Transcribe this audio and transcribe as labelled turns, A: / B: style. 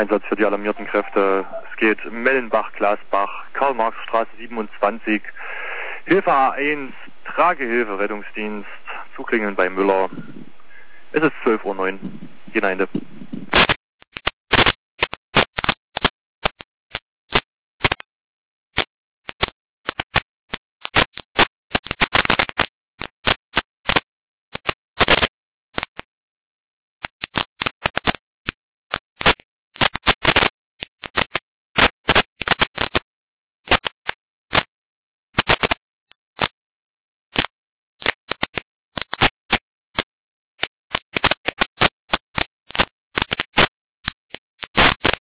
A: Einsatz für die alarmierten Kräfte. Es geht Mellenbach, Glasbach, Karl-Marx-Straße 27, Hilfe A1, Tragehilfe, Rettungsdienst, Zuklingeln bei Müller. Es ist 12:09 Uhr. Gemeinde.